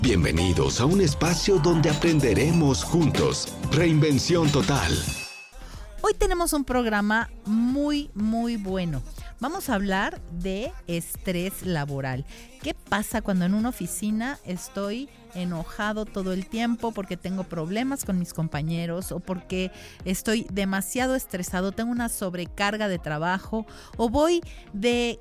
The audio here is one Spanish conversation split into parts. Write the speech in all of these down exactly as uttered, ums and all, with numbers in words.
Bienvenidos a un espacio donde aprenderemos juntos. Reinvención total. Hoy tenemos un programa muy, muy bueno. Vamos a hablar de estrés laboral. ¿Qué pasa cuando en una oficina estoy enojado todo el tiempo porque tengo problemas con mis compañeros o porque estoy demasiado estresado, tengo una sobrecarga de trabajo o voy de...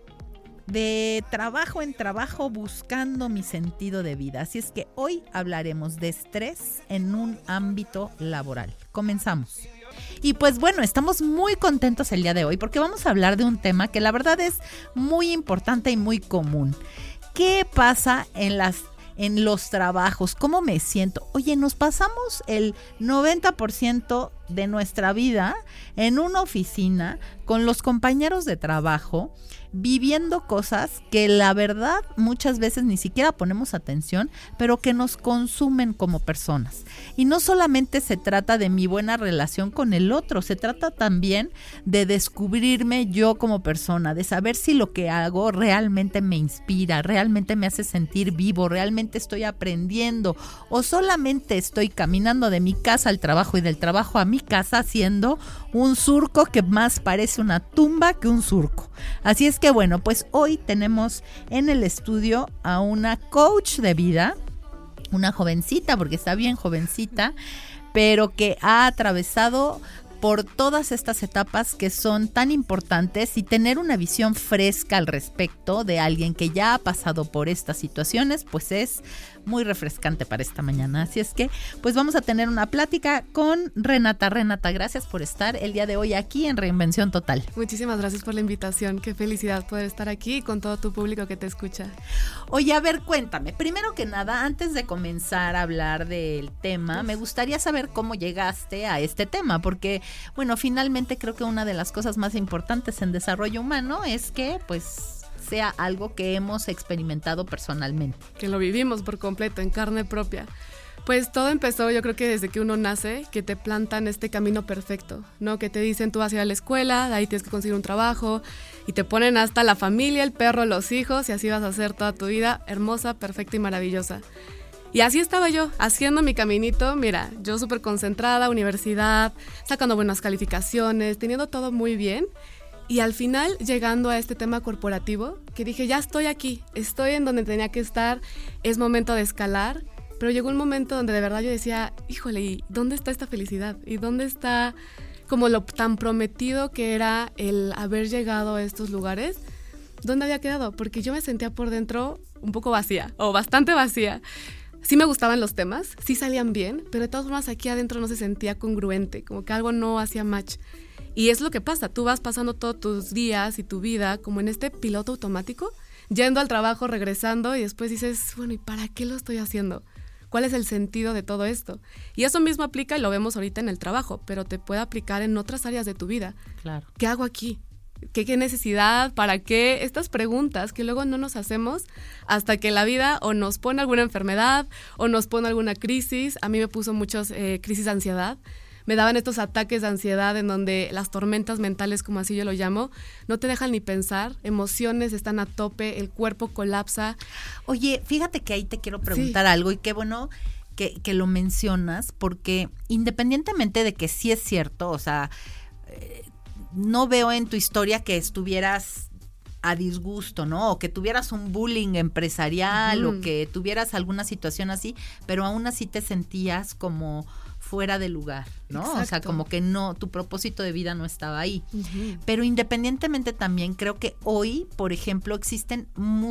de trabajo en trabajo buscando mi sentido de vida? Así es que hoy hablaremos de estrés en un ámbito laboral. Comenzamos. Y pues bueno, estamos muy contentos el día de hoy porque vamos a hablar de un tema que la verdad es muy importante y muy común. ¿Qué pasa en las en los trabajos? ¿Cómo me siento? Oye, nos pasamos el noventa por ciento de nuestra vida en una oficina con los compañeros de trabajo, viviendo cosas que la verdad muchas veces ni siquiera ponemos atención, pero que nos consumen como personas. Y no solamente se trata de mi buena relación con el otro, se trata también de descubrirme yo como persona, de saber si lo que hago realmente me inspira, realmente me hace sentir vivo, realmente estoy aprendiendo o solamente estoy caminando de mi casa al trabajo y del trabajo a mi casa haciendo un surco que más parece una tumba que un surco. Así es que bueno, pues hoy tenemos en el estudio a una coach de vida, una jovencita, porque está bien jovencita, pero que ha atravesado por todas estas etapas que son tan importantes y tener una visión fresca al respecto de alguien que ya ha pasado por estas situaciones, pues es muy refrescante para esta mañana. Así es que pues vamos a tener una plática con Renata. Renata, gracias por estar el día de hoy aquí en Reinvención Total. Muchísimas gracias por la invitación. Qué felicidad poder estar aquí con todo tu público que te escucha. Oye, a ver, cuéntame. Primero que nada, antes de comenzar a hablar del tema, me gustaría saber cómo llegaste a este tema, porque bueno, finalmente creo que una de las cosas más importantes en desarrollo humano es que pues sea algo que hemos experimentado personalmente. Que lo vivimos por completo, en carne propia. Pues todo empezó, yo creo que desde que uno nace, que te plantan este camino perfecto, ¿no? Que te dicen tú vas a ir a la escuela, de ahí tienes que conseguir un trabajo, y te ponen hasta la familia, el perro, los hijos, y así vas a hacer toda tu vida hermosa, perfecta y maravillosa. Y así estaba yo, haciendo mi caminito, mira, yo súper concentrada, universidad, sacando buenas calificaciones, teniendo todo muy bien. Y al final, llegando a este tema corporativo, que dije, ya estoy aquí, estoy en donde tenía que estar, es momento de escalar. Pero llegó un momento donde de verdad yo decía, híjole, ¿y dónde está esta felicidad? ¿Y dónde está como lo tan prometido que era el haber llegado a estos lugares? ¿Dónde había quedado? Porque yo me sentía por dentro un poco vacía, o bastante vacía. Sí me gustaban los temas, sí salían bien, pero de todas formas aquí adentro no se sentía congruente, como que algo no hacía match. Y es lo que pasa, tú vas pasando todos tus días y tu vida como en este piloto automático, yendo al trabajo, regresando y después dices, bueno, ¿y para qué lo estoy haciendo? ¿Cuál es el sentido de todo esto? Y eso mismo aplica, y lo vemos ahorita en el trabajo, pero te puede aplicar en otras áreas de tu vida. Claro. ¿Qué hago aquí? ¿Qué, qué necesidad? ¿Para qué? Estas preguntas que luego no nos hacemos hasta que la vida o nos pone alguna enfermedad o nos pone alguna crisis. A mí me puso muchas eh, crisis de ansiedad. Me daban estos ataques de ansiedad en donde las tormentas mentales, como así yo lo llamo, no te dejan ni pensar, emociones están a tope, el cuerpo colapsa. Oye, fíjate que ahí te quiero preguntar Sí. algo y qué bueno que, que lo mencionas, porque independientemente de que sí es cierto, o sea, eh, no veo en tu historia que estuvieras a disgusto, ¿no? O que tuvieras un bullying empresarial Uh-huh. o que tuvieras alguna situación así, pero aún así te sentías como fuera de lugar, ¿no? Exacto. O sea, como que no, tu propósito de vida no estaba ahí. Uh-huh. Pero independientemente también creo que hoy, por ejemplo, existen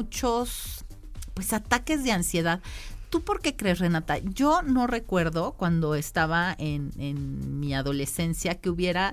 muchos pues ataques de ansiedad. ¿Tú por qué crees, Renata? Yo no recuerdo cuando estaba en, en mi adolescencia que hubiera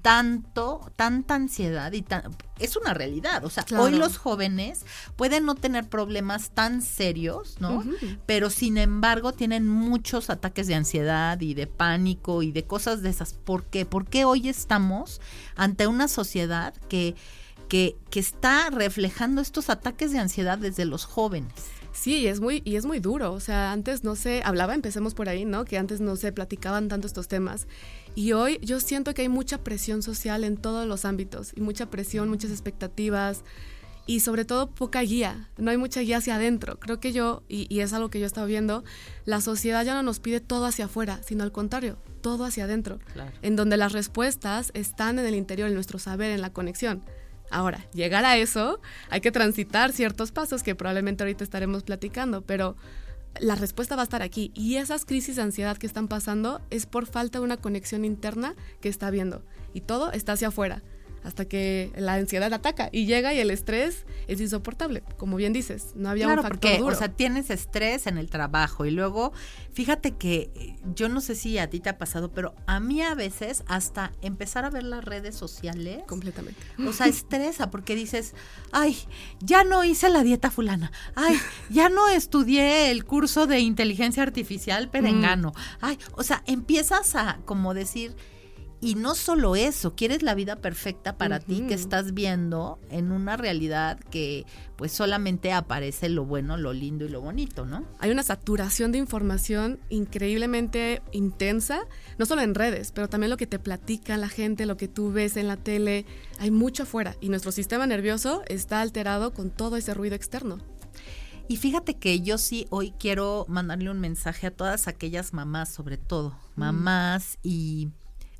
tanto, tanta ansiedad y tan, es una realidad. O sea, Claro. hoy los jóvenes pueden no tener problemas tan serios, ¿no? Uh-huh. Pero sin embargo tienen muchos ataques de ansiedad y de pánico y de cosas de esas. ¿Por qué? Porque hoy estamos ante una sociedad que, que, que está reflejando estos ataques de ansiedad desde los jóvenes. Sí, y es muy y es muy duro, o sea, antes no se hablaba, empecemos por ahí, ¿no? Que antes no se platicaban tanto estos temas. Y hoy yo siento que hay mucha presión social en todos los ámbitos, y mucha presión, muchas expectativas, y sobre todo poca guía, no hay mucha guía hacia adentro. Creo que yo, y, y es algo que yo he estado viendo, la sociedad ya no nos pide todo hacia afuera, sino al contrario, todo hacia adentro, Claro. en donde las respuestas están en el interior, en nuestro saber, en la conexión. Ahora, llegar a eso, hay que transitar ciertos pasos que probablemente ahorita estaremos platicando, pero la respuesta va a estar aquí. Y esas crisis de ansiedad que están pasando es por falta de una conexión interna que está habiendo. Y todo está hacia afuera, hasta que la ansiedad ataca y llega y el estrés es insoportable. Como bien dices, no había claro, un factor porque, duro. o sea, tienes estrés en el trabajo y luego, fíjate que yo no sé si a ti te ha pasado, pero a mí a veces hasta empezar a ver las redes sociales, Completamente. o sea, estresa porque dices, ay, ya no hice la dieta fulana, ay, ya no estudié el curso de inteligencia artificial perengano, ay, o sea, empiezas a como decir... Y no solo eso, quieres la vida perfecta para uh-huh. ti que estás viendo en una realidad que pues solamente aparece lo bueno, lo lindo y lo bonito, ¿no? Hay una saturación de información increíblemente intensa, no solo en redes, pero también lo que te platica la gente, lo que tú ves en la tele, hay mucho afuera y nuestro sistema nervioso está alterado con todo ese ruido externo. Y fíjate que yo sí hoy quiero mandarle un mensaje a todas aquellas mamás, sobre todo, mamás mm. y...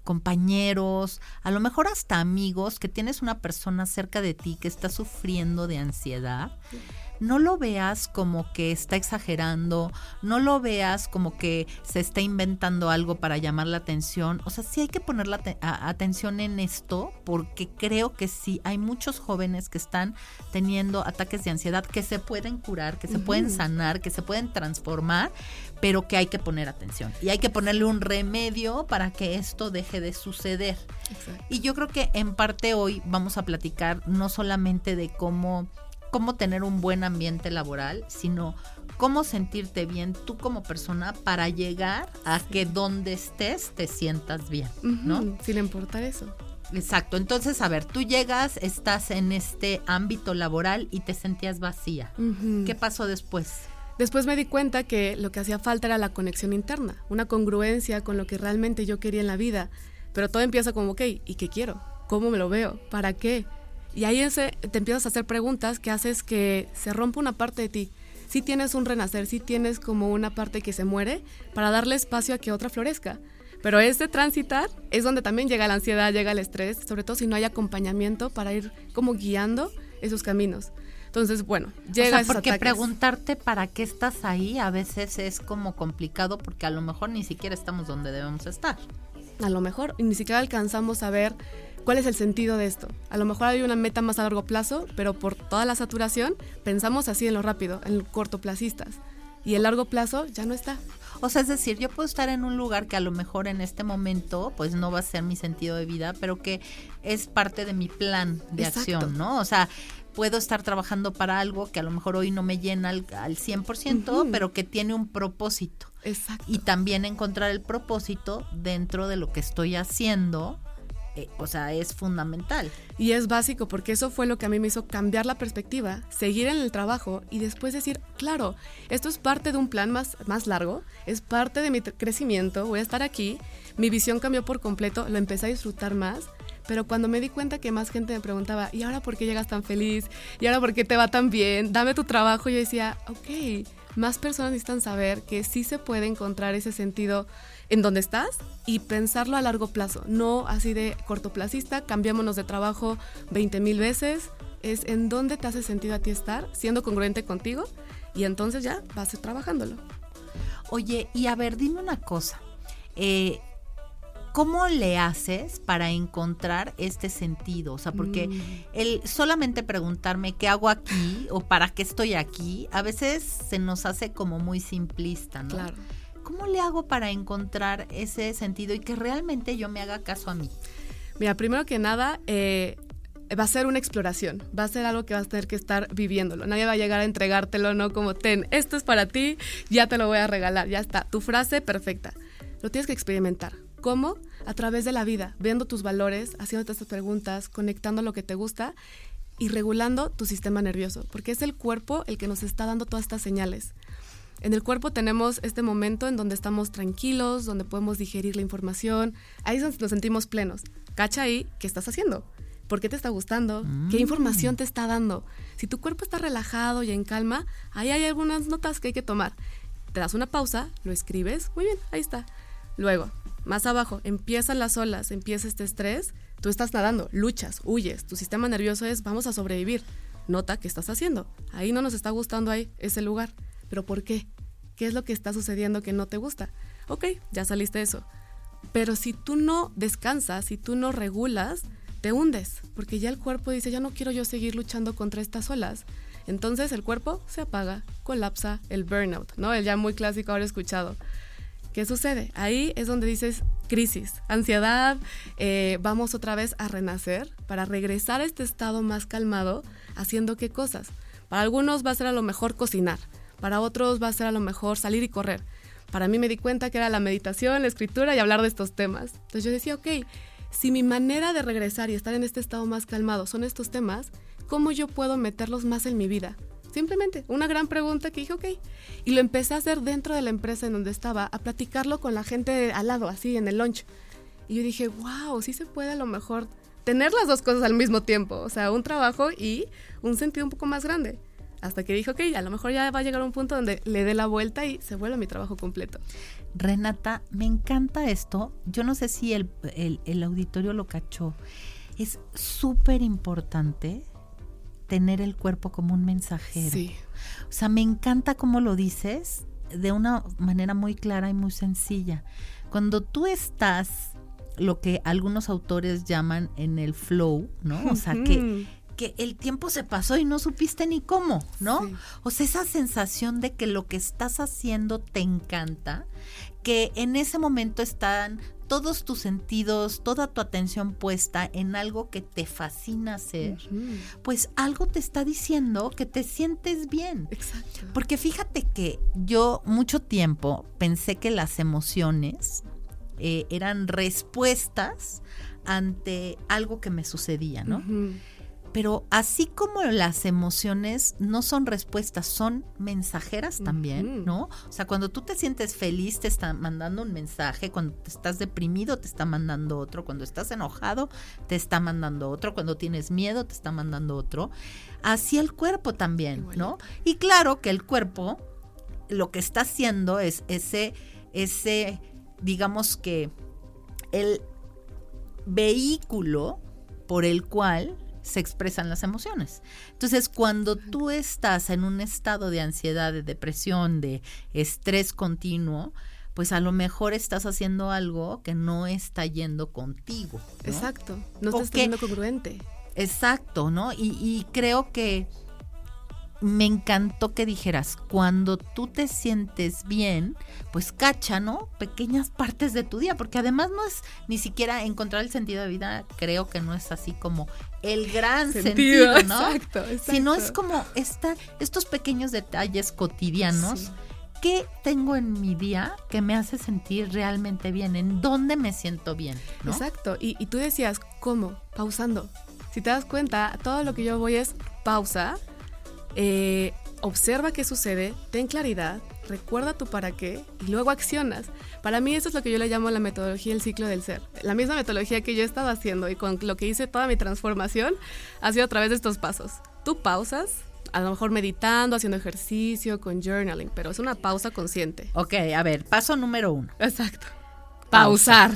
compañeros, a lo mejor hasta amigos, que tienes una persona cerca de ti que está sufriendo de ansiedad, no lo veas como que está exagerando, no lo veas como que se está inventando algo para llamar la atención. O sea, sí hay que poner la te- a- atención en esto, porque creo que sí, hay muchos jóvenes que están teniendo ataques de ansiedad que se pueden curar, que se uh-huh. pueden sanar, que se pueden transformar, pero que hay que poner atención y hay que ponerle un remedio para que esto deje de suceder. Exacto. Y yo creo que en parte hoy vamos a platicar no solamente de cómo, cómo tener un buen ambiente laboral, sino cómo sentirte bien tú como persona para llegar a que donde estés te sientas bien, ¿no? Uh-huh, sin importar eso. Exacto, entonces a ver, tú llegas, estás en este ámbito laboral y te sentías vacía. Uh-huh. ¿Qué pasó después? Después me di cuenta que lo que hacía falta era la conexión interna, una congruencia con lo que realmente yo quería en la vida. Pero todo empieza como, ok, ¿y qué quiero? ¿Cómo me lo veo? ¿Para qué? Y ahí ese, te empiezas a hacer preguntas que haces que se rompa una parte de ti. Sí tienes un renacer, sí tienes como una parte que se muere para darle espacio a que otra florezca. Pero ese transitar es donde también llega la ansiedad, llega el estrés, sobre todo si no hay acompañamiento para ir como guiando esos caminos. Entonces, bueno, llega o sea, esos porque ataques. Preguntarte para qué estás ahí a veces es como complicado porque a lo mejor ni siquiera estamos donde debemos estar. A lo mejor ni siquiera alcanzamos a ver cuál es el sentido de esto. A lo mejor hay una meta más a largo plazo, pero por toda la saturación pensamos así en lo rápido, en cortoplacistas. Y el largo plazo ya no está. O sea, es decir, yo puedo estar en un lugar que a lo mejor en este momento pues no va a ser mi sentido de vida, pero que es parte de mi plan de Exacto. acción, ¿no? O sea, puedo estar trabajando para algo que a lo mejor hoy no me llena al, al cien por ciento, uh-huh. pero que tiene un propósito. Exacto. Y también encontrar el propósito dentro de lo que estoy haciendo, eh, o sea, es fundamental. Y es básico porque eso fue lo que a mí me hizo cambiar la perspectiva, seguir en el trabajo y después decir, claro, esto es parte de un plan más, más largo, es parte de mi t- crecimiento, voy a estar aquí, mi visión cambió por completo, lo empecé a disfrutar más. Pero cuando me di cuenta que más gente me preguntaba, ¿y ahora por qué llegas tan feliz? ¿Y ahora por qué te va tan bien? Dame tu trabajo. Yo decía, ok, más personas necesitan saber que sí se puede encontrar ese sentido en donde estás y pensarlo a largo plazo. No así de cortoplacista, cambiémonos de trabajo veinte mil veces. Es en dónde te hace sentido a ti estar, siendo congruente contigo y entonces ya vas trabajándolo. Oye, y a ver, dime una cosa. Eh... ¿Cómo le haces para encontrar este sentido? O sea, porque mm. el solamente preguntarme qué hago aquí o para qué estoy aquí, a veces se nos hace como muy simplista, ¿no? Claro. ¿Cómo le hago para encontrar ese sentido y que realmente yo me haga caso a mí? Mira, primero que nada, eh, va a ser una exploración, va a ser algo que vas a tener que estar viviéndolo. Nadie va a llegar a entregártelo, ¿no? Como, ten, esto es para ti, ya te lo voy a regalar, ya está. Tu frase perfecta. Lo tienes que experimentar. ¿Cómo? A través de la vida, viendo tus valores, haciéndote estas preguntas, conectando lo que te gusta y regulando tu sistema nervioso, porque es el cuerpo el que nos está dando todas estas señales. En el cuerpo tenemos este momento en donde estamos tranquilos, donde podemos digerir la información, ahí es donde nos sentimos plenos. Cacha ahí, ¿qué estás haciendo? ¿Por qué te está gustando? Mm. ¿Qué información te está dando? Si tu cuerpo está relajado y en calma, ahí hay algunas notas que hay que tomar. Te das una pausa, lo escribes, muy bien, ahí está. Luego, más abajo, empiezan las olas, empieza este estrés, tú estás nadando, luchas, huyes, tu sistema nervioso es vamos a sobrevivir. Nota qué estás haciendo. Ahí no nos está gustando ahí ese lugar. ¿Pero por qué? ¿Qué es lo que está sucediendo que no te gusta? Ok, ya saliste de eso. Pero si tú no descansas, si tú no regulas, te hundes, porque ya el cuerpo dice, ya no quiero yo seguir luchando contra estas olas. Entonces el cuerpo se apaga, colapsa, el burnout, ¿no? El ya muy clásico ahora escuchado. ¿Qué sucede? Ahí es donde dices crisis, ansiedad, eh, vamos otra vez a renacer para regresar a este estado más calmado, haciendo qué cosas. Para algunos va a ser a lo mejor cocinar, para otros va a ser a lo mejor salir y correr. Para mí me di cuenta que era la meditación, la escritura y hablar de estos temas. Entonces yo decía, ok, si mi manera de regresar y estar en este estado más calmado son estos temas, ¿cómo yo puedo meterlos más en mi vida? Simplemente, una gran pregunta que dije, ok. Y lo empecé a hacer dentro de la empresa en donde estaba, a platicarlo con la gente al lado, así, en el lunch. Y yo dije, wow, sí se puede a lo mejor tener las dos cosas al mismo tiempo. O sea, un trabajo y un sentido un poco más grande. Hasta que dije, ok, a lo mejor ya va a llegar un punto donde le dé la vuelta y se vuelve mi trabajo completo. Renata, me encanta esto. Yo no sé si el, el, el auditorio lo cachó. Es súper importante tener el cuerpo como un mensajero. Sí. O sea, me encanta cómo lo dices de una manera muy clara y muy sencilla. Cuando tú estás, lo que algunos autores llaman en el flow, ¿no? O sea, que, que el tiempo se pasó y no supiste ni cómo, ¿no? Sí. O sea, esa sensación de que lo que estás haciendo te encanta, que en ese momento están todos tus sentidos, toda tu atención puesta en algo que te fascina hacer, uh-huh. pues algo te está diciendo que te sientes bien. Exacto. Porque fíjate que yo mucho tiempo pensé que las emociones eh, eran respuestas ante algo que me sucedía, ¿no? Uh-huh. Pero así como las emociones no son respuestas, son mensajeras también, ¿no? O sea, cuando tú te sientes feliz te está mandando un mensaje, cuando te estás deprimido te está mandando otro, cuando estás enojado te está mandando otro, cuando tienes miedo te está mandando otro. Así el cuerpo también, ¿no? Y claro que el cuerpo lo que está haciendo es ese, ese, digamos que el vehículo por el cual se expresan las emociones. Entonces, cuando tú estás en un estado de ansiedad, de depresión, de estrés continuo, pues a lo mejor estás haciendo algo que no está yendo contigo, ¿no? Exacto, no estás siendo congruente. Exacto, ¿no? Y, y creo que me encantó que dijeras, cuando tú te sientes bien, pues cacha, ¿no? Pequeñas partes de tu día, porque además no es ni siquiera encontrar el sentido de vida, creo que no es así como el gran sentido, sentido ¿no? Exacto, exacto. Sino es como esta, estos pequeños detalles cotidianos. Sí. ¿Qué tengo en mi día que me hace sentir realmente bien? ¿En dónde me siento bien? ¿no? Exacto, y, y tú decías, ¿cómo? Pausando. Si te das cuenta, todo lo que yo voy es pausa. Eh, observa qué sucede, ten claridad, recuerda tu para qué y luego accionas. Para mí eso es lo que yo le llamo la metodología del ciclo del ser. La misma metodología que yo he estado haciendo y con lo que hice toda mi transformación ha sido a través de estos pasos. Tú pausas, a lo mejor meditando, haciendo ejercicio, con journaling, pero es una pausa consciente. Ok, a ver, paso número uno. Exacto. Pausar.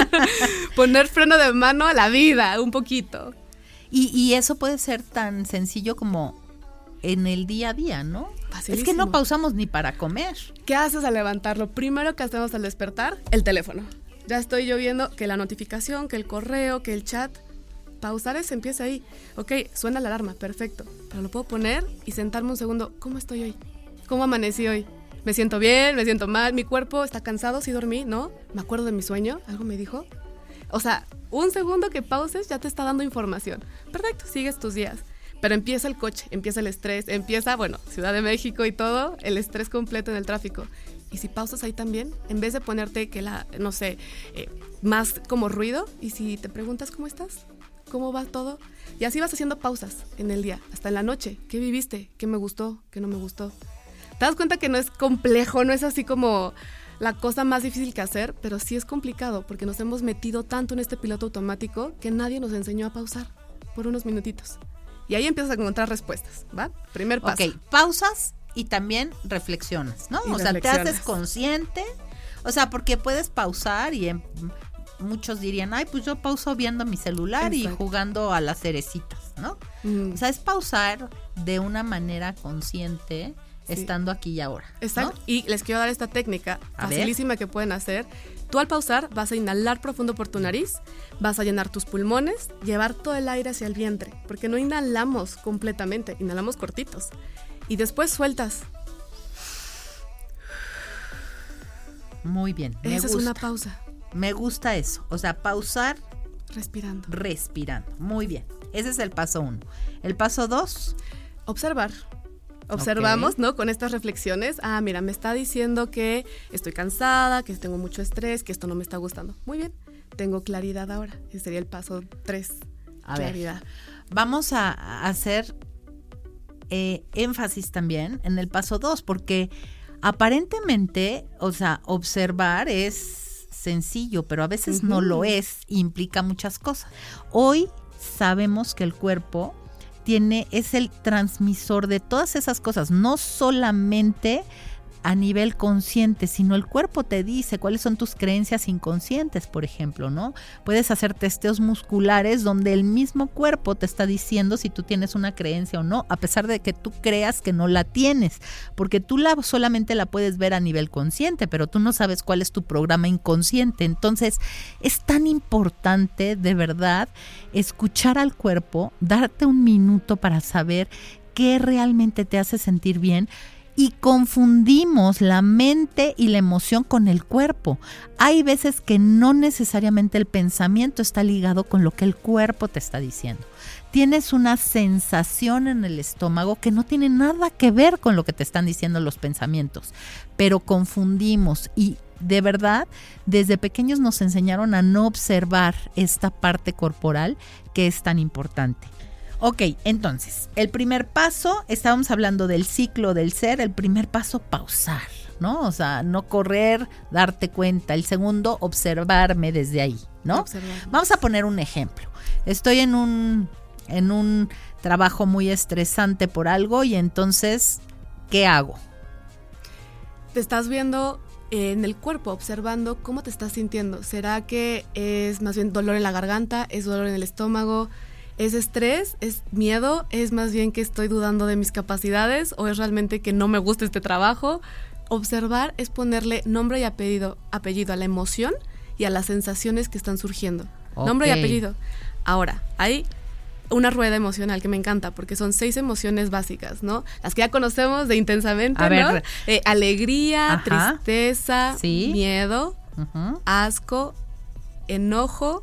Poner freno de mano a la vida, un poquito. Y, y eso puede ser tan sencillo como en el día a día, ¿no? Facilísimo. Es que no pausamos ni para comer. ¿Qué haces al levantarlo? Primero que hacemos al despertar, el teléfono. Ya estoy yo viendo que la notificación, que el correo, que el chat. Pausar es, empieza ahí. Ok, suena la alarma, perfecto. Pero lo puedo poner y sentarme un segundo. ¿Cómo estoy hoy? ¿Cómo amanecí hoy? ¿Me siento bien? ¿Me siento mal? ¿Mi cuerpo está cansado? ¿Sí dormí? ¿No? ¿Me acuerdo de mi sueño? ¿Algo me dijo? O sea, un segundo que pauses ya te está dando información. Perfecto, sigues tus días. Pero empieza el coche, empieza el estrés, empieza, bueno, Ciudad de México y todo, el estrés completo en el tráfico. Y si pausas ahí también, en vez de ponerte que la, no sé, eh, más como ruido, y si te preguntas cómo estás, cómo va todo, y así vas haciendo pausas en el día, hasta en la noche. ¿Qué viviste? ¿Qué me gustó? ¿Qué no me gustó? Te das cuenta que no es complejo, no es así como la cosa más difícil que hacer, pero sí es complicado porque nos hemos metido tanto en este piloto automático que nadie nos enseñó a pausar. por unos minutitos. Y ahí empiezas a encontrar respuestas, ¿va? Primer paso. Ok, pausas y también reflexionas, ¿no? Y o sea, reflexionas. te haces consciente, o sea, porque puedes pausar y en, muchos dirían, ay, pues yo pauso viendo mi celular Exacto. y jugando a las cerecitas, ¿no? Mm. O sea, es pausar de una manera consciente, sí. estando aquí y ahora. Exacto. ¿No? Y les quiero dar esta técnica A facilísima ver. que pueden hacer. Tú al pausar vas a inhalar profundo por tu nariz, vas a llenar tus pulmones, llevar todo el aire hacia el vientre, porque no inhalamos completamente, inhalamos cortitos. Y después sueltas. Muy bien, me Esa gusta. es una pausa. Me gusta eso, o sea, pausar respirando. Respirando, muy bien. Ese es el paso uno. El paso dos. Observar. Observamos, Okay. ¿no? Con estas reflexiones. Ah, mira, me está diciendo que estoy cansada, que tengo mucho estrés, que esto no me está gustando. Muy bien, tengo claridad ahora. Ese sería el paso tres. A claridad. ver, vamos a hacer eh, énfasis también en el paso dos, porque aparentemente, o sea, observar es sencillo, pero a veces uh-huh. no lo es, implica muchas cosas. Hoy sabemos que el cuerpo tiene, es el transmisor de todas esas cosas, no solamente a nivel consciente, sino el cuerpo te dice cuáles son tus creencias inconscientes, por ejemplo, ¿no? Puedes hacer testeos musculares donde el mismo cuerpo te está diciendo si tú tienes una creencia o no, a pesar de que tú creas que no la tienes, porque tú la, solamente la puedes ver a nivel consciente, pero tú no sabes cuál es tu programa inconsciente. Entonces, es tan importante, de verdad, escuchar al cuerpo, darte un minuto para saber qué realmente te hace sentir bien. Y confundimos la mente y la emoción con el cuerpo. Hay veces que no necesariamente el pensamiento está ligado con lo que el cuerpo te está diciendo. Tienes una sensación en el estómago que no tiene nada que ver con lo que te están diciendo los pensamientos, pero confundimos y de verdad desde pequeños nos enseñaron a no observar esta parte corporal que es tan importante. Ok, entonces, el primer paso, estábamos hablando del ciclo del ser, el primer paso, pausar, ¿no? O sea, no correr, darte cuenta. El segundo, observarme desde ahí, ¿no? Observarme. Vamos a poner un ejemplo. Estoy en un, en un trabajo muy estresante por algo y entonces, ¿qué hago? Te estás viendo en el cuerpo, observando cómo te estás sintiendo. ¿Será que es más bien dolor en la garganta? ¿Es dolor en el estómago? ¿Es estrés? ¿Es miedo? ¿Es más bien que estoy dudando de mis capacidades? ¿O es realmente que no me gusta este trabajo? Observar es ponerle nombre y apellido, apellido a la emoción y a las sensaciones que están surgiendo. Okay. Nombre y apellido. Ahora, hay una rueda emocional que me encanta porque son seis emociones básicas, ¿no? Las que ya conocemos de intensamente, a ¿no? Ver. Eh, alegría, Ajá. tristeza, ¿Sí? miedo, uh-huh. asco, enojo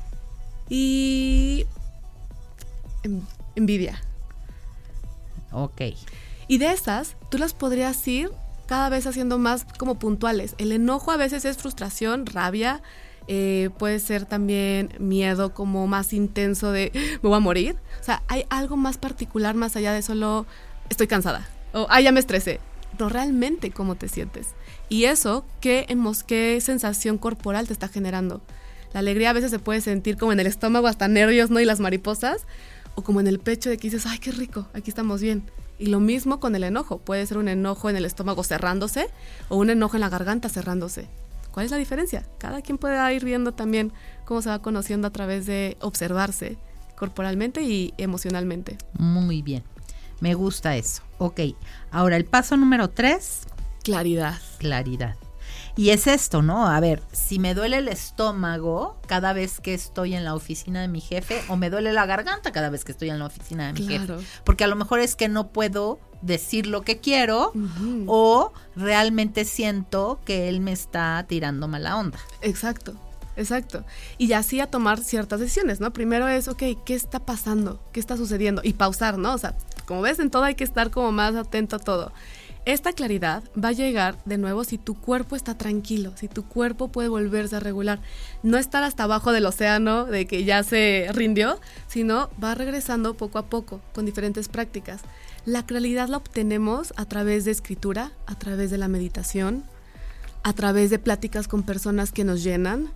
y envidia. Ok. Y de esas, tú las podrías ir cada vez haciendo más como puntuales. El enojo a veces es frustración, rabia, eh, puede ser también miedo como más intenso de me voy a morir. O sea, hay algo más particular más allá de solo estoy cansada o ah, ya me estresé. No, realmente cómo te sientes. Y eso, ¿qué, emos- qué sensación corporal te está generando? La alegría a veces se puede sentir como en el estómago, hasta nervios, ¿no? Y las mariposas. O como en el pecho de que dices, ay, qué rico, aquí estamos bien. Y lo mismo con el enojo. Puede ser un enojo en el estómago cerrándose o un enojo en la garganta cerrándose. ¿Cuál es la diferencia? Cada quien puede ir viendo también cómo se va conociendo a través de observarse corporalmente y emocionalmente. Muy bien, me gusta eso. Ok, ahora el paso número tres. Claridad. Claridad. Y es esto, ¿no? A ver, si me duele el estómago cada vez que estoy en la oficina de mi jefe o me duele la garganta cada vez que estoy en la oficina de mi Claro. jefe. Porque a lo mejor es que no puedo decir lo que quiero Uh-huh. o realmente siento que él me está tirando mala onda. Exacto, exacto. Y así a tomar ciertas decisiones, ¿no? Primero es, ok, ¿qué está pasando? ¿Qué está sucediendo? Y pausar, ¿no? O sea, como ves, en todo hay que estar como más atento a todo. Esta claridad va a llegar de nuevo si tu cuerpo está tranquilo, si tu cuerpo puede volverse a regular. No estar hasta abajo del océano de que ya se rindió, sino va regresando poco a poco con diferentes prácticas. La claridad la obtenemos a través de escritura, a través de la meditación, a través de pláticas con personas que nos llenan.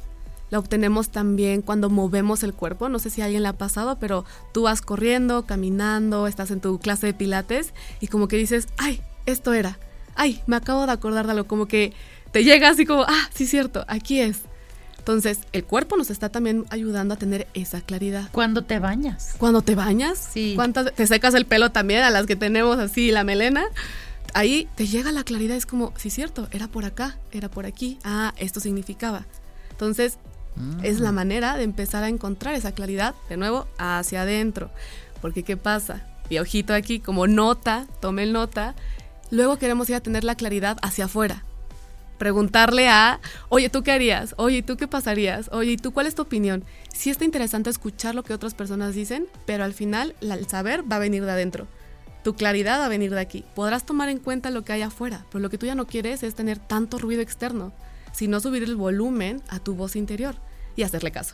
la obtenemos también cuando movemos el cuerpo. No sé si a alguien le ha pasado, pero tú vas corriendo, caminando, estás en tu clase de pilates y como que dices, ay, esto era, ay, me acabo de acordar de algo, como que te llega así como, ah, sí, cierto, aquí es. Entonces, el cuerpo nos está también ayudando a tener esa claridad. Cuando te bañas. Cuando te bañas, sí. ¿Cuántas, te secas el pelo también, a las que tenemos así la melena? Ahí te llega la claridad, es como, sí, cierto, era por acá, era por aquí, ah, esto significaba. Entonces, mm. es la manera de empezar a encontrar esa claridad, de nuevo, hacia adentro. Porque, ¿qué pasa? Y ojito aquí, como nota, tomen nota, luego queremos ir a tener la claridad hacia afuera. Preguntarle a, oye, ¿tú qué harías? Oye, ¿tú qué pasarías? Oye, ¿tú cuál es tu opinión? Sí está interesante escuchar lo que otras personas dicen, pero al final la, el saber va a venir de adentro. Tu claridad va a venir de aquí. Podrás tomar en cuenta lo que hay afuera, pero lo que tú ya no quieres es tener tanto ruido externo, sino subir el volumen a tu voz interior y hacerle caso.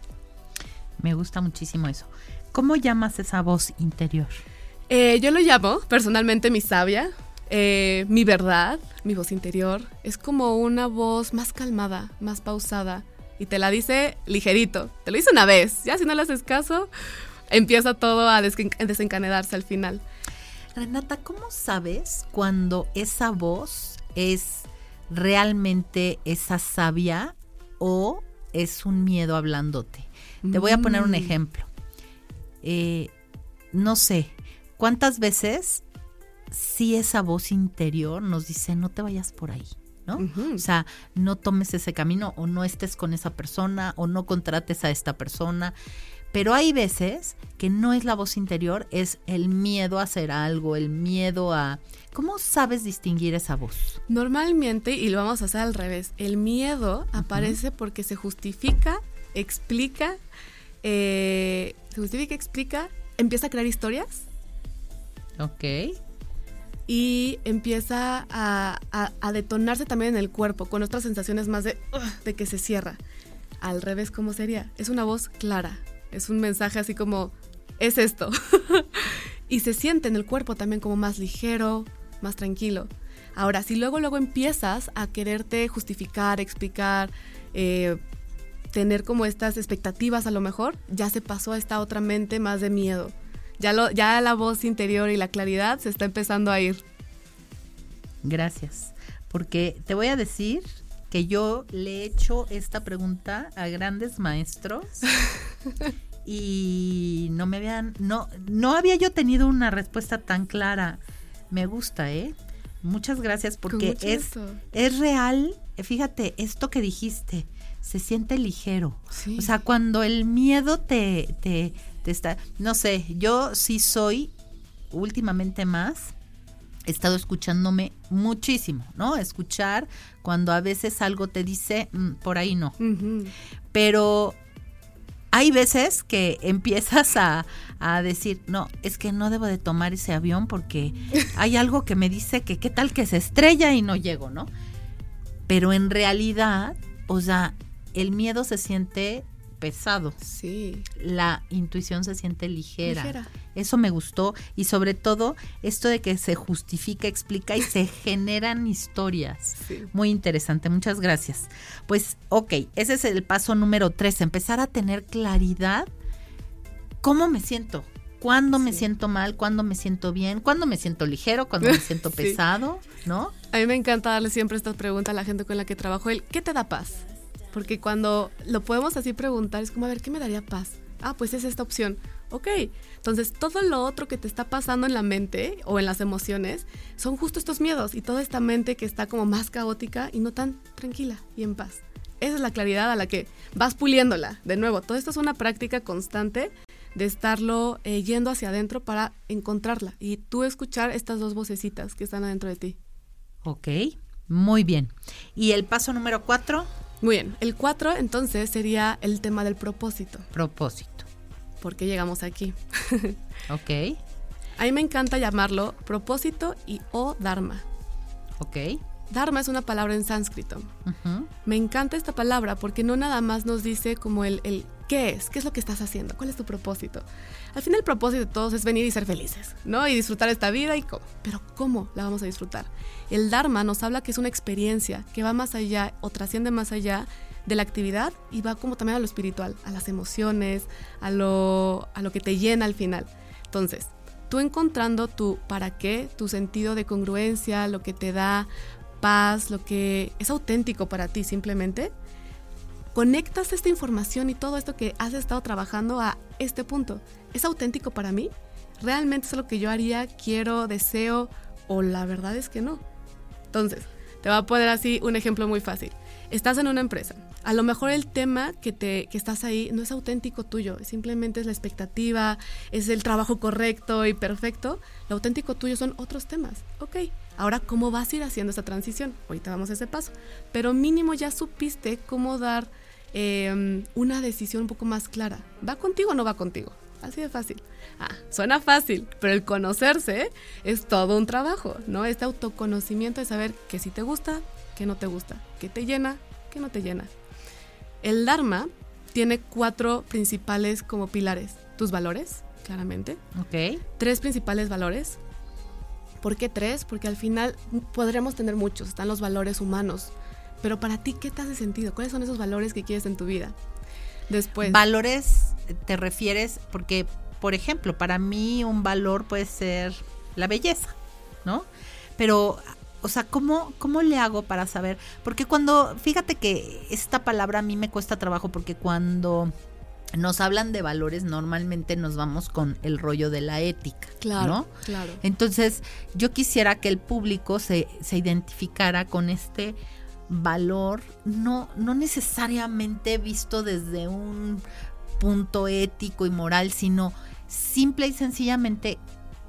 Me gusta muchísimo eso. ¿Cómo llamas esa voz interior? Eh, yo lo llamo personalmente mi sabia. Eh, mi verdad, mi voz interior, es como una voz más calmada, más pausada, y te la dice ligerito. Te lo dice una vez, ya si no le haces caso, empieza todo a desen- desencadenarse al final. Renata, ¿cómo sabes cuando esa voz es realmente esa sabia o es un miedo hablándote? Mm. Te voy a poner un ejemplo. Eh, no sé, ¿cuántas veces si esa voz interior nos dice no te vayas por ahí, ¿no? Uh-huh. O sea, no tomes ese camino o no estés con esa persona o no contrates a esta persona. Pero hay veces que no es la voz interior, es el miedo a hacer algo, el miedo a... ¿Cómo sabes distinguir esa voz? Normalmente, y lo vamos a hacer al revés, el miedo uh-huh. aparece porque se justifica, explica, eh, se justifica, explica, empieza a crear historias. Ok. Y empieza a, a, a detonarse también en el cuerpo, con otras sensaciones más de, uh, de que se cierra. Al revés, ¿cómo sería? Es una voz clara, es un mensaje así como, es esto. Y se siente en el cuerpo también como más ligero, más tranquilo. Ahora, si luego, luego empiezas a quererte justificar, explicar, eh, tener como estas expectativas a lo mejor, ya se pasó a esta otra mente más de miedo. Ya, lo, ya la voz interior y la claridad se está empezando a ir. Gracias, porque te voy a decir que yo le he hecho esta pregunta a grandes maestros y no me habían, no, no había yo tenido una respuesta tan clara. Me gusta, ¿eh? Muchas gracias porque es, es real. Fíjate, esto que dijiste, se siente ligero. Sí. O sea, cuando el miedo te, te, te está, no sé, yo sí soy últimamente más, he estado escuchándome muchísimo, ¿no? Escuchar cuando a veces algo te dice, mmm, por ahí no. Uh-huh. Pero hay veces que empiezas a, a decir, no, es que no debo de tomar ese avión porque hay algo que me dice que qué tal que se estrella y no llego, ¿no? Pero en realidad, o sea, el miedo se siente pesado. Sí. La intuición se siente ligera. Ligera. Eso me gustó. Y sobre todo, esto de que se justifica, explica y se generan historias. Sí. Muy interesante. Muchas gracias. Pues, ok, ese es el paso número tres. Empezar a tener claridad. ¿Cómo me siento? ¿Cuándo sí. me siento mal? ¿Cuándo me siento bien? ¿Cuándo me siento ligero? ¿Cuándo me siento sí. pesado? ¿No? A mí me encanta darle siempre esta pregunta a la gente con la que trabajo. El, ¿qué te da paz? Porque cuando lo podemos así preguntar, es como, a ver, ¿qué me daría paz? Ah, pues es esta opción. Ok, entonces todo lo otro que te está pasando en la mente o en las emociones son justo estos miedos y toda esta mente que está como más caótica y no tan tranquila y en paz. Esa es la claridad a la que vas puliéndola. De nuevo, todo esto es una práctica constante de estarlo eh, yendo hacia adentro para encontrarla y tú escuchar estas dos vocecitas que están adentro de ti. Ok, muy bien. ¿Y el paso número cuatro? Muy bien, el cuatro entonces sería el tema del propósito. Propósito. ¿Por qué llegamos aquí? Ok. A mí me encanta llamarlo propósito y o dharma. Ok. Dharma es una palabra en sánscrito. Uh-huh. Me encanta esta palabra porque no nada más nos dice como el, el ¿qué es? ¿Qué es lo que estás haciendo? ¿Cuál es tu propósito? Al final el propósito de todos es venir y ser felices, ¿no? Y disfrutar esta vida y cómo. Pero ¿cómo la vamos a disfrutar? El Dharma nos habla que es una experiencia que va más allá o trasciende más allá de la actividad y va como también a lo espiritual, a las emociones, a lo, a lo que te llena al final. Entonces, tú encontrando tu para qué, tu sentido de congruencia, lo que te da paz, lo que es auténtico para ti simplemente, conectas esta información y todo esto que has estado trabajando a este punto. ¿Es auténtico para mí? ¿Realmente es lo que yo haría, quiero, deseo o la verdad es que no? Entonces, te voy a poner así un ejemplo muy fácil. Estás en una empresa. A lo mejor el tema que, te, que estás ahí no es auténtico tuyo, simplemente es la expectativa, es el trabajo correcto y perfecto. Lo auténtico tuyo son otros temas. Ok, ahora ¿cómo vas a ir haciendo esa transición? Ahorita vamos a ese paso. Pero mínimo ya supiste cómo dar eh, una decisión un poco más clara. ¿Va contigo o no va contigo? Así de fácil. Ah, suena fácil, pero el conocerse es todo un trabajo, ¿no? Este autoconocimiento de saber qué sí te gusta, qué no te gusta, qué te llena, qué no te llena. El Dharma tiene cuatro principales como pilares. Tus valores, claramente. Ok. Tres principales valores. ¿Por qué tres? Porque al final podremos tener muchos. Están los valores humanos. Pero para ti, ¿qué te hace sentido? ¿Cuáles son esos valores que quieres en tu vida? Después. Valores, te refieres, porque, por ejemplo, para mí un valor puede ser la belleza, ¿no? Pero, o sea, ¿cómo, cómo le hago para saber? Porque cuando, fíjate que esta palabra a mí me cuesta trabajo, porque cuando nos hablan de valores, normalmente nos vamos con el rollo de la ética, claro, ¿no? Claro. Entonces, yo quisiera que el público se, se identificara con este valor, no, no necesariamente visto desde un punto ético y moral, sino simple y sencillamente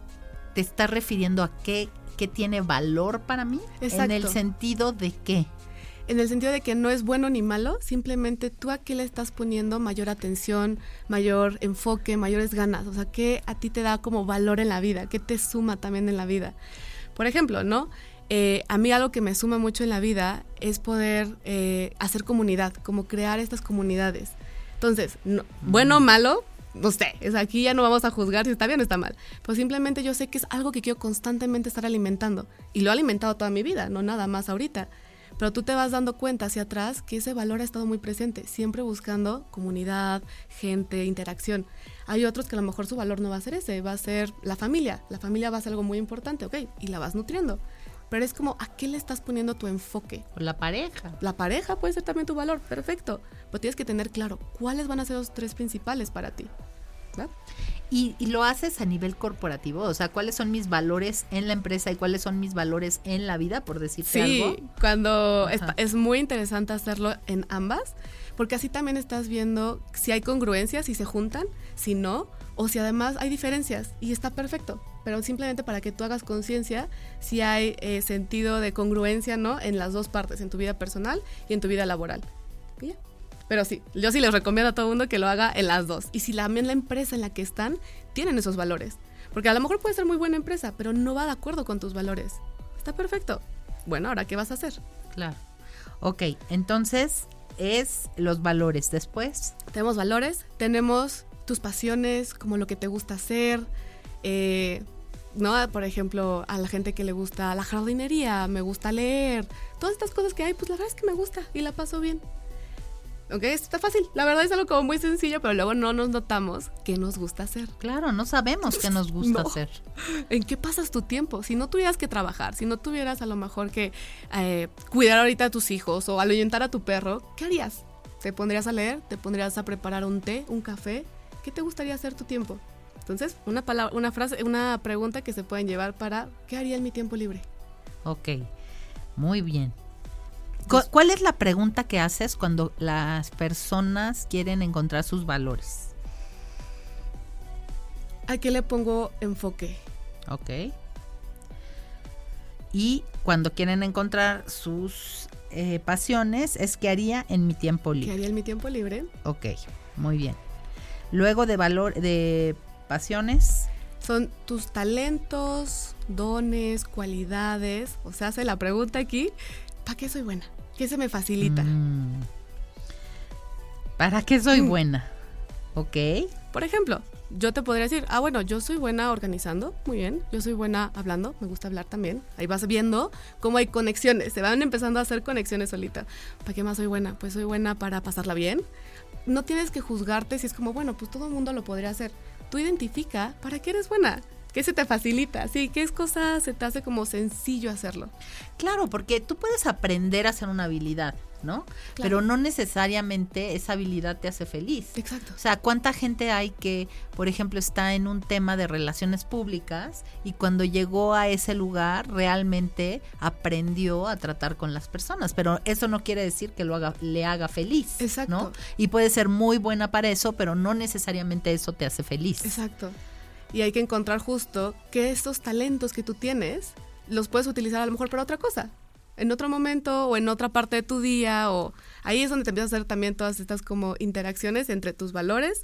te estás refiriendo a qué, qué tiene valor para mí. Exacto. En el sentido de qué. En el sentido de que no es bueno ni malo, simplemente tú a qué le estás poniendo mayor atención, mayor enfoque, mayores ganas, o sea, qué a ti te da como valor en la vida, qué te suma también en la vida. Por ejemplo, ¿no? Eh, a mí algo que me suma mucho en la vida es poder eh, hacer comunidad, como crear estas comunidades. Entonces, no, bueno o malo, no sé, es aquí ya no vamos a juzgar si está bien o está mal, pues simplemente yo sé que es algo que quiero constantemente estar alimentando y lo he alimentado toda mi vida, no nada más ahorita. Pero tú te vas dando cuenta hacia atrás que ese valor ha estado muy presente, siempre buscando comunidad, gente, interacción. Hay otros que a lo mejor su valor no va a ser ese, va a ser la familia. La familia va a ser algo muy importante, ok, y la vas nutriendo. Pero es como, ¿a qué le estás poniendo tu enfoque? O la pareja. La pareja puede ser también tu valor, perfecto. Pero tienes que tener claro cuáles van a ser los tres principales para ti. ¿Va? Y, y lo haces a nivel corporativo, o sea, ¿cuáles son mis valores en la empresa y cuáles son mis valores en la vida, por decirte sí, algo? Sí, cuando es, es muy interesante hacerlo en ambas, porque así también estás viendo si hay congruencias, si se juntan, si no, o si además hay diferencias, y está perfecto, pero simplemente para que tú hagas conciencia si hay eh, sentido de congruencia, ¿no? En las dos partes, en tu vida personal y en tu vida laboral. ¿Y ya? Pero sí, yo sí les recomiendo a todo el mundo que lo haga en las dos. Y si también la empresa en la que están tienen esos valores. Porque a lo mejor puede ser muy buena empresa, pero no va de acuerdo con tus valores. Está perfecto. Bueno, ¿ahora qué vas a hacer? Claro. Ok, entonces es los valores. Después tenemos valores, tenemos tus pasiones, como lo que te gusta hacer. Eh, ¿no? Por ejemplo, a la gente que le gusta la jardinería, me gusta leer. Todas estas cosas que hay, pues la verdad es que me gusta y la paso bien. Ok, esto está fácil. La verdad es algo como muy sencillo, pero luego no nos notamos qué nos gusta hacer. Claro, no sabemos qué nos gusta no. hacer. ¿En qué pasas tu tiempo? Si no tuvieras que trabajar, si no tuvieras a lo mejor que eh, cuidar ahorita a tus hijos o alimentar a tu perro, ¿qué harías? ¿Te pondrías a leer? ¿Te pondrías a preparar un té, un café? ¿Qué te gustaría hacer tu tiempo? Entonces, una palabra, una frase, una pregunta que se pueden llevar para ¿qué haría en mi tiempo libre? Ok, muy bien. ¿Cuál es la pregunta que haces cuando las personas quieren encontrar sus valores? ¿A qué le pongo enfoque? Ok. Y cuando quieren encontrar sus eh, pasiones, es ¿qué haría en mi tiempo libre? ¿Qué haría en mi tiempo libre? Ok, muy bien. Luego de valor, de pasiones. Son tus talentos, dones, cualidades. O sea, hace la pregunta aquí, ¿para qué soy buena? ¿Qué se me facilita? Mm. ¿Para qué soy mm. buena? Ok. Por ejemplo, yo te podría decir, ah, bueno, yo soy buena organizando, muy bien, yo soy buena hablando, me gusta hablar también. Ahí vas viendo cómo hay conexiones, se van empezando a hacer conexiones solita. ¿Para qué más soy buena? Pues soy buena para pasarla bien. No tienes que juzgarte si es como, bueno, pues todo el mundo lo podría hacer. Tú identifica para qué eres buena. ¿Qué se te facilita? Sí, ¿qué es cosa se te hace como sencillo hacerlo? Claro, porque tú puedes aprender a hacer una habilidad, ¿no? Claro. Pero no necesariamente esa habilidad te hace feliz. Exacto. O sea, ¿cuánta gente hay que, por ejemplo, está en un tema de relaciones públicas y cuando llegó a ese lugar realmente aprendió a tratar con las personas? Pero eso no quiere decir que lo haga, le haga feliz. Exacto. ¿No? Y puede ser muy buena para eso, pero no necesariamente eso te hace feliz. Exacto. Y hay que encontrar justo que estos talentos que tú tienes los puedes utilizar a lo mejor para otra cosa, en otro momento o en otra parte de tu día, o ahí es donde te empiezas a hacer también todas estas como interacciones entre tus valores,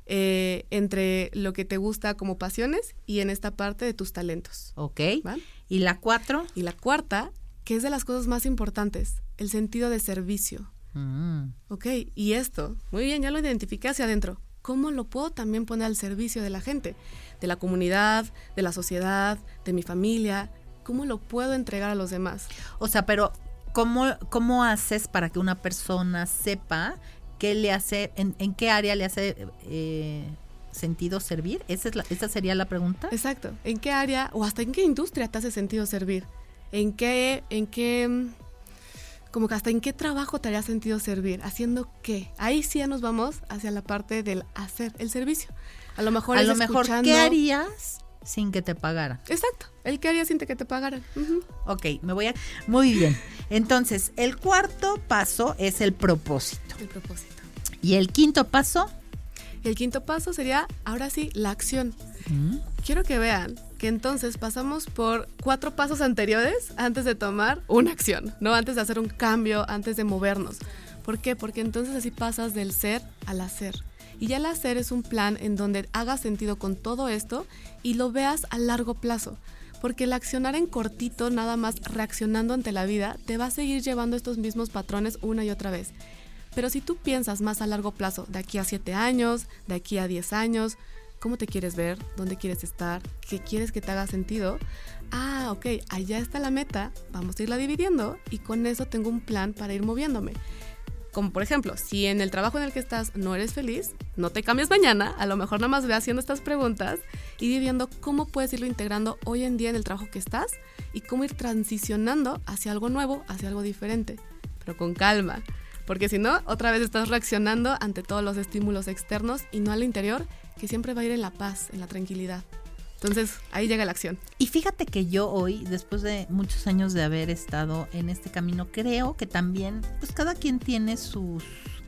eh, entre lo que te gusta como pasiones y en esta parte de tus talentos. Ok. ¿Va? ¿Y la cuatro? Y la cuarta, que es de las cosas más importantes, el sentido de servicio. Mm. Ok, y esto, muy bien, ya lo identifiqué hacia adentro. ¿Cómo lo puedo también poner al servicio de la gente? De la comunidad, de la sociedad, de mi familia. ¿Cómo lo puedo entregar a los demás? O sea, pero ¿cómo, cómo haces para que una persona sepa qué le hace, en, en qué área le hace eh, sentido servir? ¿Esa, es la, ¿Esa sería la pregunta? Exacto. ¿En qué área o hasta en qué industria te hace sentido servir? ¿En qué, en qué, como que hasta en qué trabajo te haría sentido servir? ¿Haciendo qué? Ahí sí ya nos vamos hacia la parte del hacer, el servicio. A lo mejor a es lo mejor, escuchando... ¿qué harías sin que te pagaran? Exacto, el qué harías sin que te pagaran. Uh-huh. Ok, me voy a... Muy bien. Entonces, el cuarto paso es el propósito. El propósito. ¿Y el quinto paso? El quinto paso sería, ahora sí, la acción. ¿Mm? Quiero que vean que entonces pasamos por cuatro pasos anteriores antes de tomar una acción, ¿no? Antes de hacer un cambio, antes de movernos. ¿Por qué? Porque entonces así pasas del ser al hacer. Y ya el hacer es un plan en donde hagas sentido con todo esto y lo veas a largo plazo. Porque el accionar en cortito, nada más reaccionando ante la vida, te va a seguir llevando estos mismos patrones una y otra vez. Pero si tú piensas más a largo plazo, de aquí a siete años, de aquí a diez años, ¿cómo te quieres ver? ¿Dónde quieres estar? ¿Qué quieres que te haga sentido? Ah, ok, allá está la meta, vamos a irla dividiendo y con eso tengo un plan para ir moviéndome. Como por ejemplo, si en el trabajo en el que estás no eres feliz, no te cambies mañana, a lo mejor nada más ve haciendo estas preguntas y ve viendo cómo puedes irlo integrando hoy en día en el trabajo que estás y cómo ir transicionando hacia algo nuevo, hacia algo diferente, pero con calma, porque si no, otra vez estás reaccionando ante todos los estímulos externos y no al interior, que siempre va a ir en la paz, en la tranquilidad. Entonces, ahí llega la acción. Y fíjate que yo hoy, después de muchos años de haber estado en este camino, creo que también, pues cada quien tiene sus,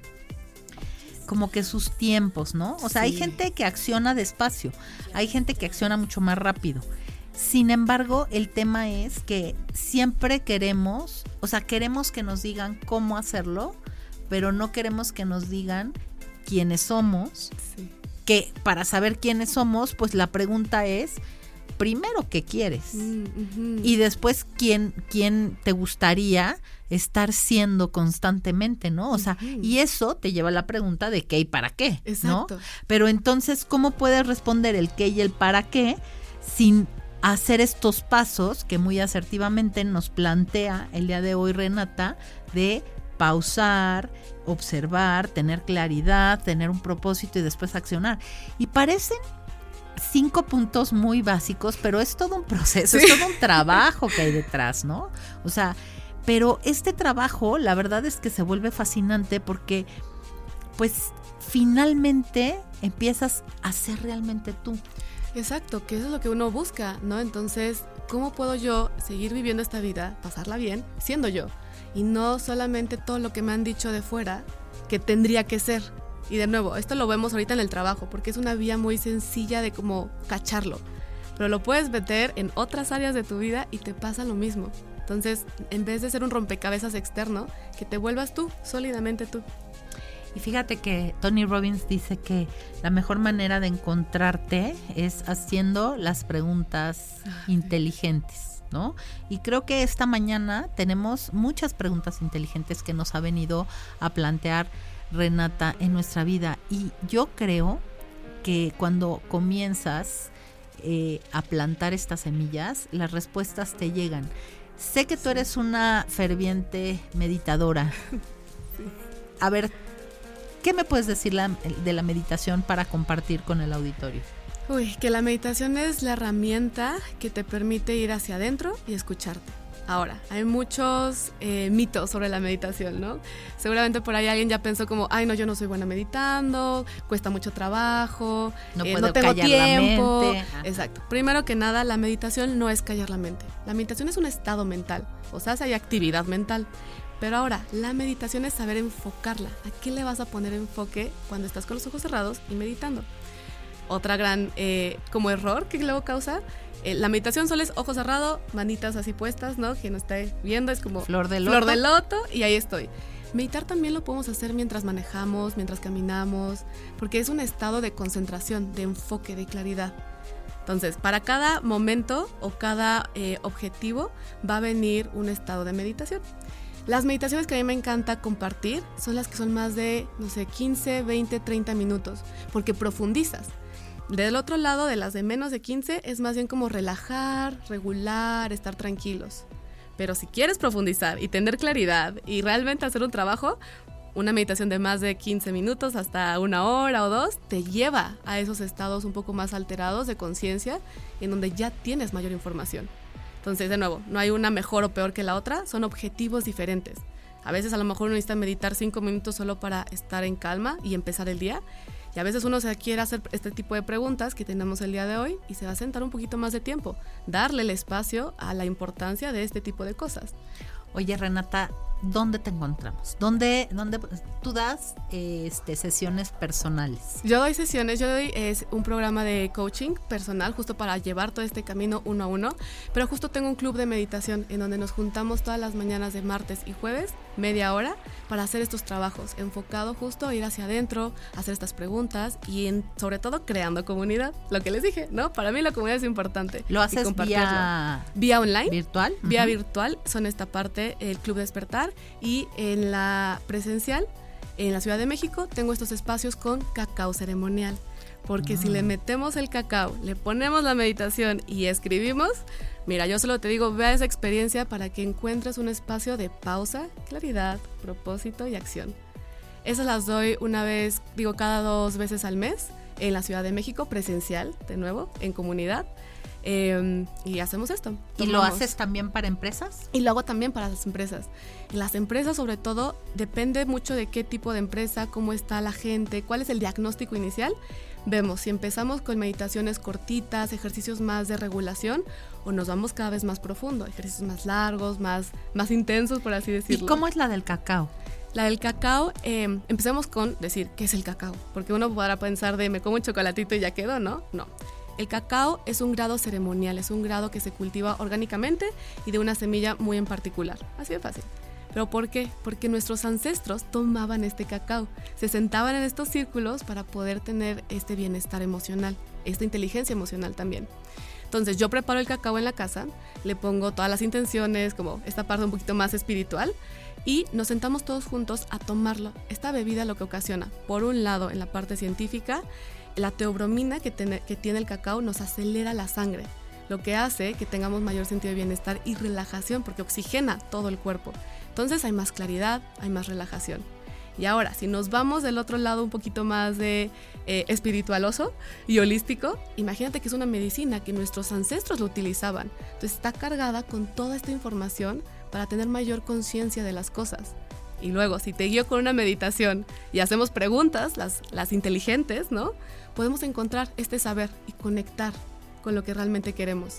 como que sus tiempos, ¿no? O sea, sí. Hay gente que acciona despacio, hay gente que acciona mucho más rápido. Sin embargo, el tema es que siempre queremos, o sea, queremos que nos digan cómo hacerlo, pero no queremos que nos digan quiénes somos. Sí. Que para saber quiénes somos, pues la pregunta es, primero, ¿qué quieres? Mm, uh-huh. Y después, ¿quién, quién te gustaría estar siendo constantemente, ¿no? O sea, uh-huh. Y eso te lleva a la pregunta de qué y para qué, exacto. ¿no? Pero entonces, ¿cómo puedes responder el qué y el para qué sin hacer estos pasos que muy asertivamente nos plantea el día de hoy Renata, de pausar, observar, tener claridad, tener un propósito y después accionar? Y parecen cinco puntos muy básicos, pero es todo un proceso, sí. Es todo un trabajo que hay detrás, ¿no? O sea, pero este trabajo, la verdad es que se vuelve fascinante porque, pues, finalmente empiezas a ser realmente tú. Exacto, que eso es lo que uno busca, ¿no? Entonces, ¿cómo puedo yo seguir viviendo esta vida, pasarla bien, siendo yo? Y no solamente todo lo que me han dicho de fuera que tendría que ser. Y de nuevo, esto lo vemos ahorita en el trabajo, porque es una vía muy sencilla de cómo cacharlo. Pero lo puedes meter en otras áreas de tu vida y te pasa lo mismo. Entonces, en vez de ser un rompecabezas externo, que te vuelvas tú, sólidamente tú. Y fíjate que Tony Robbins dice que la mejor manera de encontrarte es haciendo las preguntas inteligentes, ¿no? Y creo que esta mañana tenemos muchas preguntas inteligentes que nos ha venido a plantear Renata en nuestra vida. Y yo creo que cuando comienzas eh, a plantar estas semillas, las respuestas te llegan. Sé que tú sí. eres una ferviente meditadora. Sí. A ver, ¿qué me puedes decir la, de la meditación para compartir con el auditorio? Uy, que la meditación es la herramienta que te permite ir hacia adentro y escucharte. Ahora, hay muchos eh, mitos sobre la meditación, ¿no? Seguramente por ahí alguien ya pensó como, ay, no, yo no soy buena meditando, cuesta mucho trabajo, no, eh, puedo no tengo callar tiempo. La mente. Exacto. Primero que nada, la meditación no es callar la mente. La meditación es un estado mental, o sea, hay actividad mental. Pero ahora, la meditación es saber enfocarla. ¿A qué le vas a poner enfoque cuando estás con los ojos cerrados y meditando? Otra gran eh, como error que luego causa, eh, la meditación solo es ojos cerrados, manitas así puestas, ¿no? Quien no esté viendo es como flor de loto. Flor de loto y ahí estoy. Meditar también lo podemos hacer mientras manejamos, mientras caminamos, porque es un estado de concentración, de enfoque, de claridad. Entonces, para cada momento o cada eh, objetivo va a venir un estado de meditación. Las meditaciones que a mí me encanta compartir son las que son más de, no sé, quince, veinte, treinta minutos, porque profundizas. Del otro lado, de las de menos de quince, es más bien como relajar, regular, estar tranquilos. Pero si quieres profundizar y tener claridad y realmente hacer un trabajo, una meditación de más de quince minutos hasta una hora o dos te lleva a esos estados un poco más alterados de conciencia en donde ya tienes mayor información. Entonces, de nuevo, no hay una mejor o peor que la otra, son objetivos diferentes. A veces a lo mejor uno necesita meditar cinco minutos solo para estar en calma y empezar el día. Y a veces uno se quiere hacer este tipo de preguntas que tenemos el día de hoy y se va a sentar un poquito más de tiempo, darle el espacio a la importancia de este tipo de cosas. Oye, Renata, ¿dónde te encontramos? ¿Dónde, dónde tú das este, sesiones personales? Yo doy sesiones, yo doy es un programa de coaching personal justo para llevar todo este camino uno a uno, pero justo tengo un club de meditación en donde nos juntamos todas las mañanas de martes y jueves, media hora, para hacer estos trabajos, enfocado justo a ir hacia adentro, hacer estas preguntas y en, sobre todo creando comunidad, lo que les dije, ¿no? Para mí la comunidad es importante. ¿Lo haces vía, vía online? ¿Virtual? Vía uh-huh. virtual, son esta parte, el Club Despertar, y en la presencial, en la Ciudad de México, tengo estos espacios con cacao ceremonial, porque uh-huh. si le metemos el cacao, le ponemos la meditación y escribimos, mira, yo solo te digo, vea esa experiencia para que encuentres un espacio de pausa, claridad, propósito y acción. Esas las doy una vez, digo, cada dos veces al mes en la Ciudad de México, presencial, de nuevo, en comunidad. Eh, y hacemos esto. Tomamos. ¿Y lo haces también para empresas? Y lo hago también para las empresas. Las empresas, sobre todo, depende mucho de qué tipo de empresa, cómo está la gente, cuál es el diagnóstico inicial. Vemos si empezamos con meditaciones cortitas, ejercicios más de regulación, o nos vamos cada vez más profundo, ejercicios más largos, más, más intensos, por así decirlo. ¿Y cómo es la del cacao? La del cacao, eh, empecemos con decir qué es el cacao, porque uno podrá pensar de me como un chocolatito y ya quedó, ¿no? No. El cacao es un grado ceremonial, es un grado que se cultiva orgánicamente y de una semilla muy en particular. Así de fácil. ¿Pero por qué? Porque nuestros ancestros tomaban este cacao, se sentaban en estos círculos para poder tener este bienestar emocional, esta inteligencia emocional también. Entonces yo preparo el cacao en la casa, le pongo todas las intenciones, como esta parte un poquito más espiritual, y nos sentamos todos juntos a tomarlo. Esta bebida lo que ocasiona, por un lado, en la parte científica, la teobromina que, ten- que tiene el cacao nos acelera la sangre, lo que hace que tengamos mayor sentido de bienestar y relajación, porque oxigena todo el cuerpo. Entonces hay más claridad, hay más relajación. Y ahora, si nos vamos del otro lado un poquito más de eh, espiritualoso y holístico, imagínate que es una medicina que nuestros ancestros lo utilizaban. Entonces está cargada con toda esta información para tener mayor conciencia de las cosas. Y luego, si te guío con una meditación y hacemos preguntas, las, las inteligentes, ¿no? Podemos encontrar este saber y conectar con lo que realmente queremos.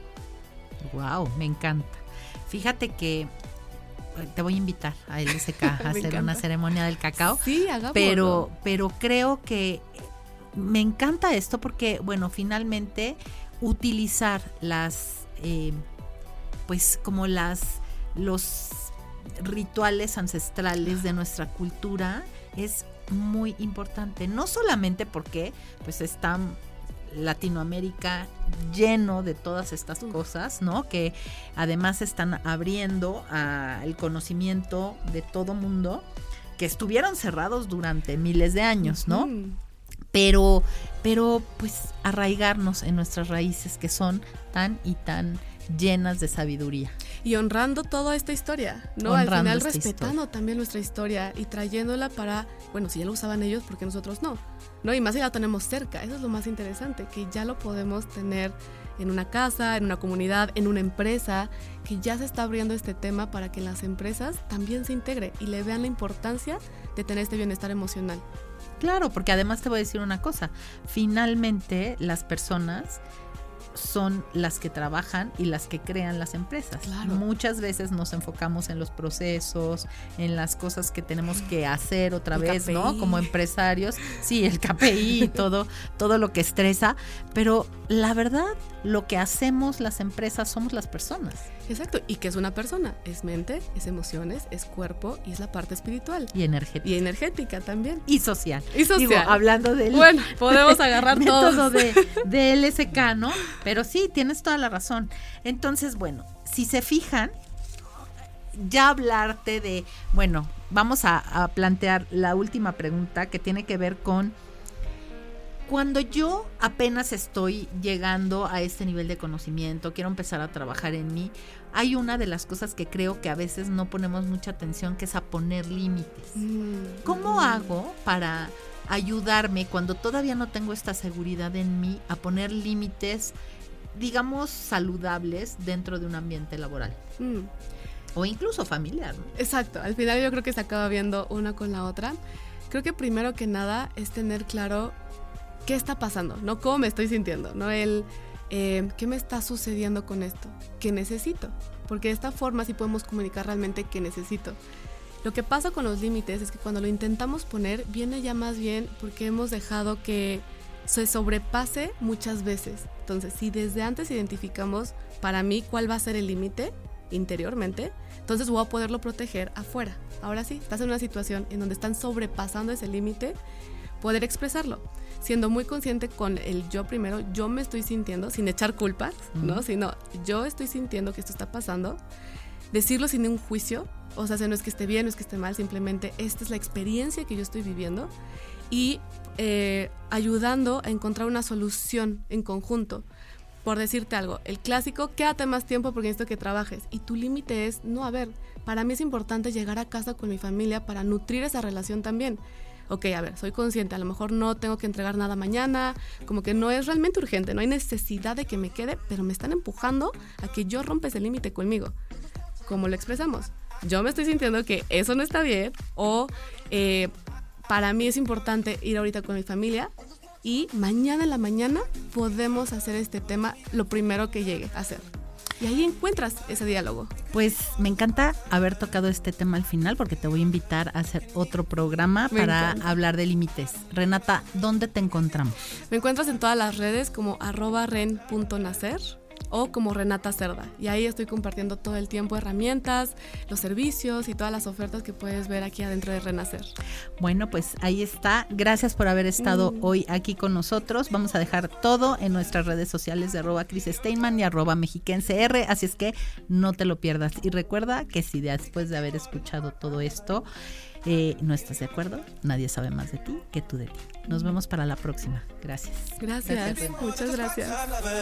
Wow, me encanta. Fíjate que te voy a invitar a L S K a hacer una ceremonia del cacao. Sí, hagámoslo. Pero, pero creo que me encanta esto porque, bueno, finalmente utilizar las, eh, pues como las, los rituales ancestrales de nuestra cultura es muy importante. No solamente porque, pues está Latinoamérica lleno de todas estas cosas, ¿no? Que además están abriendo al conocimiento de todo mundo, que estuvieron cerrados durante miles de años, ¿no? Uh-huh. pero, pero pues arraigarnos en nuestras raíces que son tan y tan llenas de sabiduría. Y honrando toda esta historia, ¿no? Honrando Al final esta respetando historia. también nuestra historia y trayéndola para, bueno, si ya lo usaban ellos, ¿por qué nosotros no? ¿No? Y más si la tenemos cerca, eso es lo más interesante, que ya lo podemos tener en una casa, en una comunidad, en una empresa, que ya se está abriendo este tema para que las empresas también se integre y le vean la importancia de tener este bienestar emocional. Claro, porque además te voy a decir una cosa, finalmente las personas son las que trabajan y las que crean las empresas. Claro. Muchas veces nos enfocamos en los procesos, en las cosas que tenemos que hacer otra El vez, K P I. ¿no? Como empresarios, sí, el K P I y todo, todo lo que estresa, pero la verdad, lo que hacemos las empresas somos las personas. Exacto, y que es una persona, es mente, es emociones, es cuerpo y es la parte espiritual. Y energética. Y energética también. Y social. Y social. Digo, hablando del Bueno, podemos agarrar método todos. de, de L S K, ¿no? Pero sí, tienes toda la razón. Entonces, bueno, si se fijan, ya hablarte de, bueno, vamos a, a plantear la última pregunta que tiene que ver con cuando yo apenas estoy llegando a este nivel de conocimiento, quiero empezar a trabajar en mí, hay una de las cosas que creo que a veces no ponemos mucha atención, que es a poner límites. ¿Cómo hago para ayudarme cuando todavía no tengo esta seguridad en mí a poner límites, digamos, saludables dentro de un ambiente laboral? Mm. O incluso familiar, ¿no? Exacto, al final yo creo que se acaba viendo una con la otra. Creo que primero que nada es tener claro qué está pasando, ¿no? Cómo me estoy sintiendo, ¿no? El eh, qué me está sucediendo con esto, qué necesito, porque de esta forma sí podemos comunicar realmente qué necesito. Lo que pasa con los límites es que cuando lo intentamos poner, viene ya más bien porque hemos dejado que se sobrepase muchas veces. Entonces, si desde antes identificamos para mí cuál va a ser el límite interiormente, entonces voy a poderlo proteger afuera. Ahora sí, estás en una situación en donde están sobrepasando ese límite, poder expresarlo, siendo muy consciente con el yo primero, yo me estoy sintiendo, sin echar culpas, ¿no? Uh-huh. Sino yo estoy sintiendo que esto está pasando, decirlo sin un juicio, o sea, no es que esté bien, no es que esté mal, simplemente esta es la experiencia que yo estoy viviendo y eh, ayudando a encontrar una solución en conjunto. Por decirte algo, el clásico, quédate más tiempo porque necesito que trabajes. Y tu límite es, no, a ver, para mí es importante llegar a casa con mi familia para nutrir esa relación también. Ok, a ver, soy consciente, a lo mejor no tengo que entregar nada mañana, como que no es realmente urgente, no hay necesidad de que me quede, pero me están empujando a que yo rompa ese límite conmigo. ¿Cómo lo expresamos? Yo me estoy sintiendo que eso no está bien, o eh, para mí es importante ir ahorita con mi familia, y mañana en la mañana podemos hacer este tema lo primero que llegue a hacer. Y ahí encuentras ese diálogo. Pues me encanta haber tocado este tema al final porque te voy a invitar a hacer otro programa Me para encanta. hablar de límites. Renata, ¿dónde te encontramos? Me encuentras en todas las redes como arroba ren punto nacer o como Renata Cerda. Y ahí estoy compartiendo todo el tiempo herramientas, los servicios y todas las ofertas que puedes ver aquí adentro de Renacer. Bueno, pues ahí está. Gracias por haber estado mm. hoy aquí con nosotros. Vamos a dejar todo en nuestras redes sociales de arroba Cris Steinman y arroba mexiquense R, así es que no te lo pierdas. Y recuerda que si después de haber escuchado todo esto eh, no estás de acuerdo, nadie sabe más de ti que tú de ti. Nos vemos para la próxima. Gracias. Gracias, gracias. Muchas gracias.